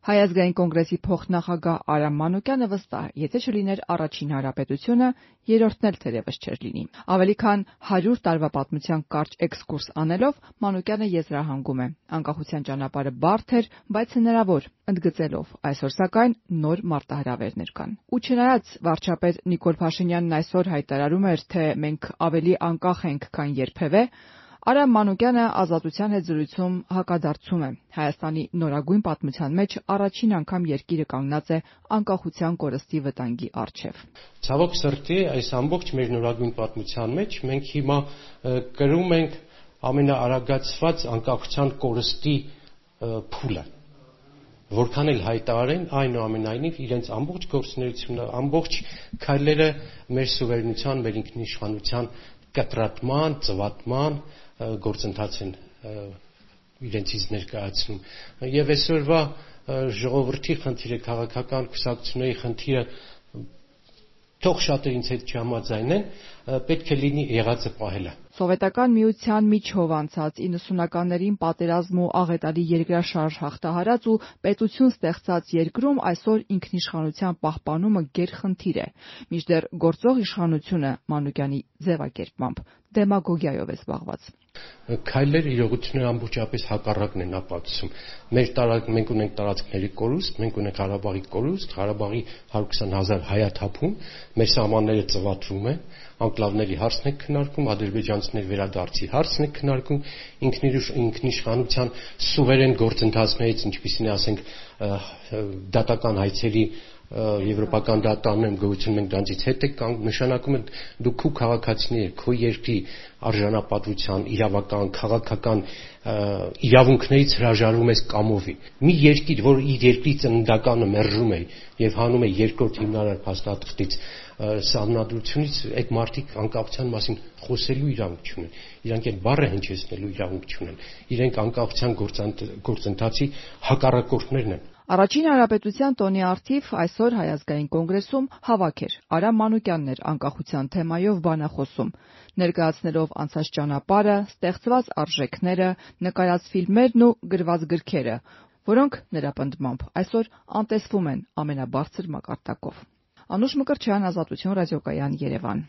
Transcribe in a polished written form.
Հայ ազգային կոնգրեսի փոխնախագահ Արամ Մանուկյանը վստահ է, եթե չլիներ առաջին հանրապետությունը, երրորդն էլ թերևս չէր լինի։ Ավելի քան 100 տարվա պատմության կարճ էքսկուրս անելով Մանուկյանը եզրահանգում է. անկախության ճանապարհը բարդ էր, բայց հնարավոր, ընդգծելով. այսօր սակայն նոր մարտահրավերներ կան։ Ու չնայած վարչապետ Նիկոլ Փաշինյանն այսօր հայտարարում էր, թե մենք ավելի անկախ ենք, քան երբևէ, Արամ Մանուկյանը Ազատության հետ զրույցում հակադարձում է. Հայաստանի նորագույն պատմության մեջ առաջին անգամ երկիրը կանգնած է անկախության կորստի վտանգի առջև։ Ցավոք սրտի, այս ամբողջ մեր նորագույն պատմության մեջ մենք հիմա կրում ենք ամենաարագացված անկախության կորստի փուլը։ Որքան էլ հայտարարեն, այնուամենայնիվ իրենց ամբողջ գործունեությունը, ամբողջ քայլերը մեր սուվերենության, մեր ինքնիշխանության կտրատման, ծվատման գործընթաց են իրենցից ներկայացնում։ Եվ այսօրվա ժողովրդի խնդիրը, քաղաքական կուսակցությունների խնդիրը, թող շատերը ինձ հետ չհամաձայնեն, պետք է լինի եղածը պահելը։ Սովետական միության միջով անցած 90-ականներին պատերազմ ու աղետալի երկրաշարժ հաղթահարած ու պետություն ստեղծած երկրում այսօր ինքնիշխանության պահպանումը գերխնդիր է, մինչդեռ գործող իշխանությունը Մանուկյանի ձևակերպմամբ դեմագոգիայով է զբաղված։ Քայլերը իրողությունները ամբողջապես հակառակն են ապացուցում։ Մենք ունենք տարածքների կորուստ, մենք ունենք Ղարաբաղի կորուստ, Ղարաբաղի 120,000 հայաթափում, մեր սահմանները ծվատվում են, անկլավների հարցն է քննարկում, ադրբեջանցիների վերադարձի հարցն է քննարկում, ինքնիշխանության սուվերեն գործընթացներից, ինչպիսին է, ասենք, դատական հայցերի եվրոպական դատարանում գոյություն մենք դրանից հետ եք կանգ, նշանակում է դու քո քաղաքացիների, քո երկրի արժանապատվության, իրավական, քաղաքական իրավունքներից հրաժարվում ես կամովի։ Մի երկիր, որ իր երկրի ծննդականը մերժում է եւ հանում է երկրորդ հիմնարար փաստաթղթից սահմանադրությունից, այդ մարդիկ անկախության մասին խոսելու իրավունք չունեն, իրանք այդ բառը հնչեցնելու իրավունք չունեն, իրենք անկախության գործընթացի հակառակորդներն են։ Առաջին հանրապետության տոնի առթիվ այսօր Հայ ազգային կոնգրեսում հավաք էր։ Արամ Մանուկյանն էր անկախության թեմայով բանախոսում, ներկայացնելով անցած ճանապարհը, ստեղծված արժեքները, նկարած ֆիլմերն ու գրված գրքերը, որոնք նրա պնդմամբ այսօր անտեսվում են ամենաբարձր մակարդակով։ Անուշ Մկրտչյան, Ազատություն ռադիոկայան, Երևան։